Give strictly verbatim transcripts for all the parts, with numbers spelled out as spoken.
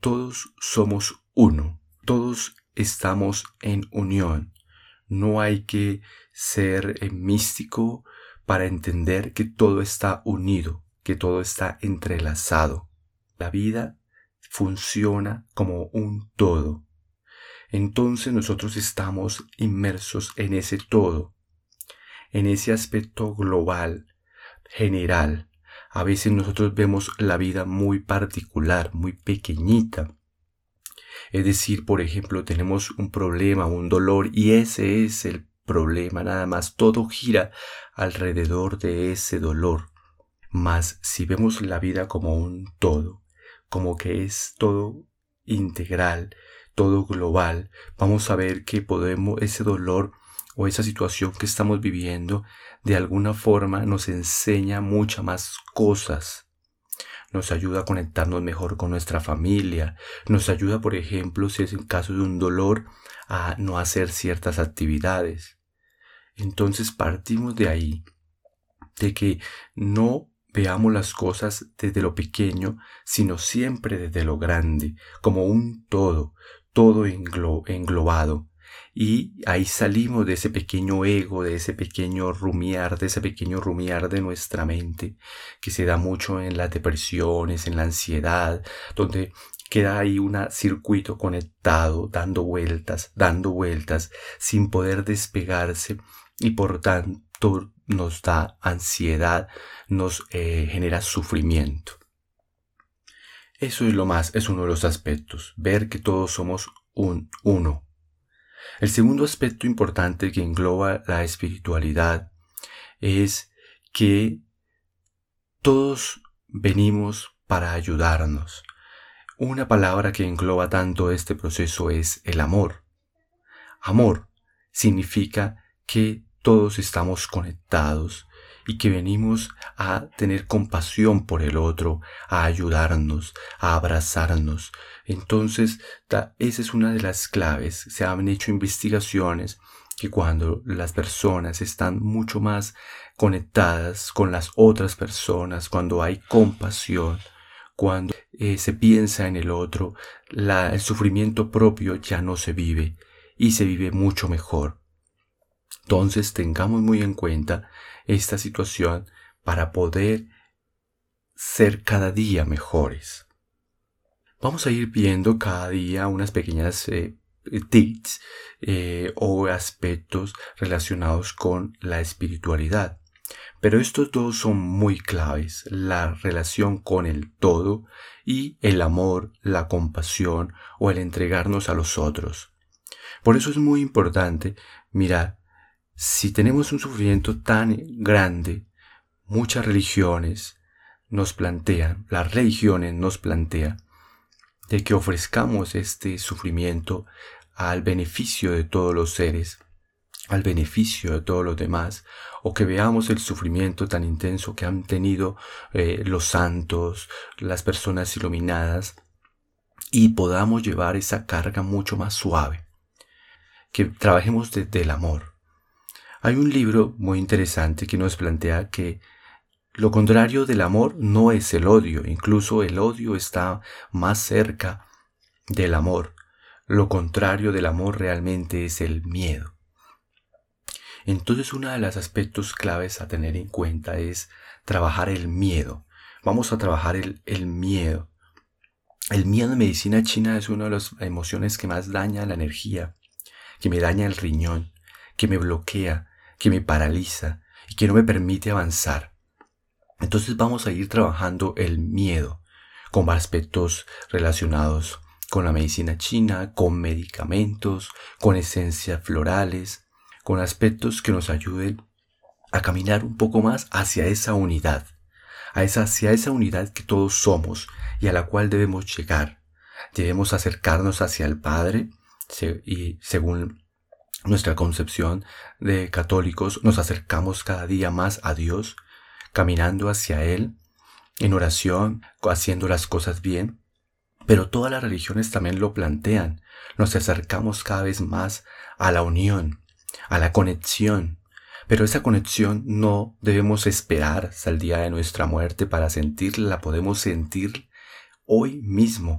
todos somos uno, todos estamos en unión. No hay que ser eh, místico para entender que todo está unido, que todo está entrelazado. La vida funciona como un todo. Entonces nosotros estamos inmersos en ese todo, en ese aspecto global, general. A veces nosotros vemos la vida muy particular, muy pequeñita. Es decir, por ejemplo, tenemos un problema, un dolor, y ese es el problema, nada más. Todo gira alrededor de ese dolor. Mas si vemos la vida como un todo, como que es todo integral, todo global, vamos a ver que podemos, ese dolor o esa situación que estamos viviendo, de alguna forma nos enseña muchas más cosas. Nos ayuda a conectarnos mejor con nuestra familia. Nos ayuda, por ejemplo, si es en caso de un dolor, a no hacer ciertas actividades. Entonces partimos de ahí, de que no veamos las cosas desde lo pequeño, sino siempre desde lo grande, como un todo, todo englo- englobado. Y ahí salimos de ese pequeño ego, de ese pequeño rumiar, de ese pequeño rumiar de nuestra mente, que se da mucho en las depresiones, en la ansiedad, donde queda ahí un circuito conectado, dando vueltas, dando vueltas, sin poder despegarse, y por tanto nos da ansiedad, nos eh, genera sufrimiento. Eso es lo más, es uno de los aspectos, ver que todos somos un uno. El segundo aspecto importante que engloba la espiritualidad es que todos venimos para ayudarnos. Una palabra que engloba tanto este proceso es el amor. Amor significa que todos estamos conectados y que venimos a tener compasión por el otro, a ayudarnos, a abrazarnos. Entonces, esa es una de las claves. Se han hecho investigaciones que cuando las personas están mucho más conectadas con las otras personas, cuando hay compasión, cuando eh, se piensa en el otro, la, el sufrimiento propio ya no se vive y se vive mucho mejor. Entonces tengamos muy en cuenta esta situación para poder ser cada día mejores. Vamos a ir viendo cada día unas pequeñas eh, tips eh, o aspectos relacionados con la espiritualidad. Pero estos dos son muy claves: la relación con el todo y el amor, la compasión o el entregarnos a los otros. Por eso es muy importante mirar, si tenemos un sufrimiento tan grande, muchas religiones nos plantean, las religiones nos plantean, de que ofrezcamos este sufrimiento al beneficio de todos los seres, al beneficio de todos los demás, o que veamos el sufrimiento tan intenso que han tenido eh, los santos, las personas iluminadas, y podamos llevar esa carga mucho más suave, que trabajemos desde el amor. Hay un libro muy interesante que nos plantea que lo contrario del amor no es el odio, incluso el odio está más cerca del amor. Lo contrario del amor realmente es el miedo. Entonces, uno de los aspectos claves a tener en cuenta es trabajar el miedo. Vamos a trabajar el, el miedo. El miedo en medicina china es una de las emociones que más daña la energía, que me daña el riñón, que me bloquea, que me paraliza y que no me permite avanzar. Entonces vamos a ir trabajando el miedo con aspectos relacionados con la medicina china, con medicamentos, con esencias florales, con aspectos que nos ayuden a caminar un poco más hacia esa unidad, a esa, hacia esa unidad que todos somos y a la cual debemos llegar. Debemos acercarnos hacia el Padre y, según nuestra concepción de católicos, nos acercamos cada día más a Dios, caminando hacia Él, en oración, haciendo las cosas bien. Pero todas las religiones también lo plantean. Nos acercamos cada vez más a la unión, a la conexión. Pero esa conexión no debemos esperar hasta el día de nuestra muerte para sentirla. La podemos sentir hoy mismo,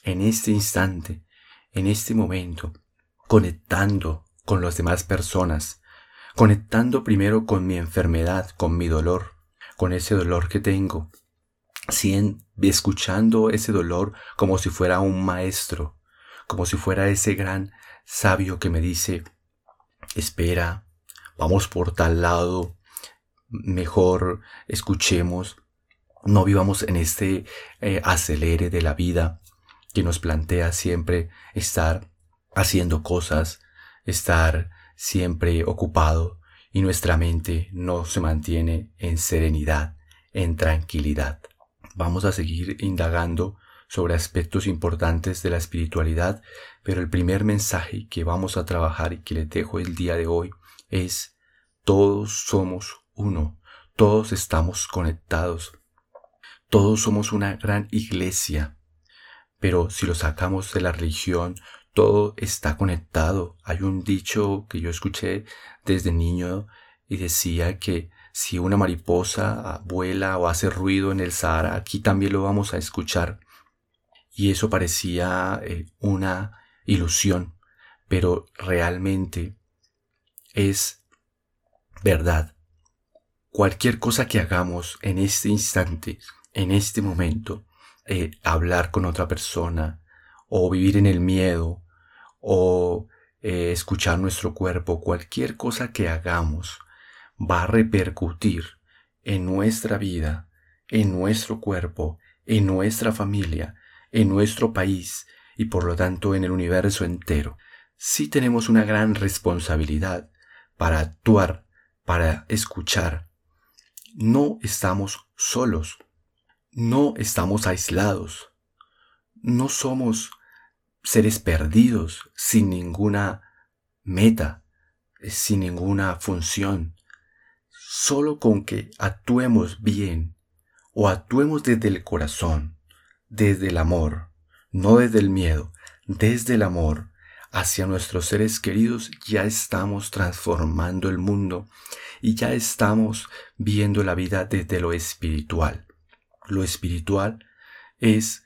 en este instante, en este momento, conectando con las demás personas, conectando primero con mi enfermedad, con mi dolor, con ese dolor que tengo, Sien, escuchando ese dolor como si fuera un maestro, como si fuera ese gran sabio que me dice, espera, vamos por tal lado, mejor escuchemos, no vivamos en este eh, acelere de la vida que nos plantea siempre estar haciendo cosas, estar siempre ocupado y nuestra mente no se mantiene en serenidad, en tranquilidad. Vamos a seguir indagando sobre aspectos importantes de la espiritualidad, pero el primer mensaje que vamos a trabajar y que les dejo el día de hoy es: todos somos uno, todos estamos conectados, todos somos una gran iglesia, pero si lo sacamos de la religión, todo está conectado. Hay un dicho que yo escuché desde niño y decía que si una mariposa vuela o hace ruido en el Sahara, aquí también lo vamos a escuchar. Y eso parecía eh, una ilusión, pero realmente es verdad. Cualquier cosa que hagamos en este instante, en este momento, eh, hablar con otra persona, o vivir en el miedo, o eh, escuchar nuestro cuerpo, cualquier cosa que hagamos va a repercutir en nuestra vida, en nuestro cuerpo, en nuestra familia, en nuestro país y por lo tanto en el universo entero. Sí tenemos una gran responsabilidad para actuar, para escuchar. No estamos solos, no estamos aislados, no somos seres perdidos sin ninguna meta, sin ninguna función. Solo con que actuemos bien o actuemos desde el corazón, desde el amor, no desde el miedo, desde el amor hacia nuestros seres queridos, ya estamos transformando el mundo y ya estamos viendo la vida desde lo espiritual. Lo espiritual es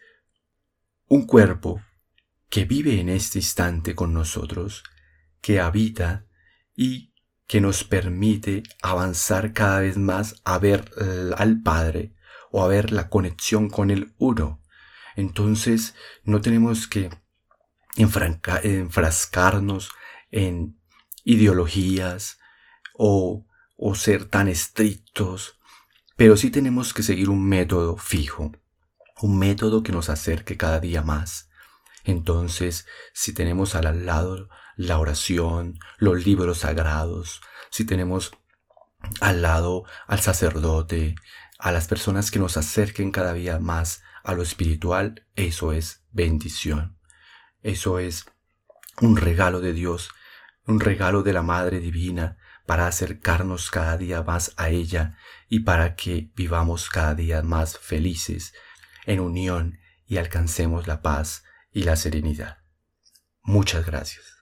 un cuerpo que vive en este instante con nosotros, que habita y que nos permite avanzar cada vez más a ver al Padre o a ver la conexión con el Uno. Entonces no tenemos que enfranca, enfrascarnos en ideologías o, o ser tan estrictos, pero sí tenemos que seguir un método fijo, un método que nos acerque cada día más. Entonces, si tenemos al lado la oración, los libros sagrados, si tenemos al lado al sacerdote, a las personas que nos acerquen cada día más a lo espiritual, eso es bendición. Eso es un regalo de Dios, un regalo de la Madre Divina para acercarnos cada día más a ella y para que vivamos cada día más felices, en unión y alcancemos la paz y la serenidad. Muchas gracias.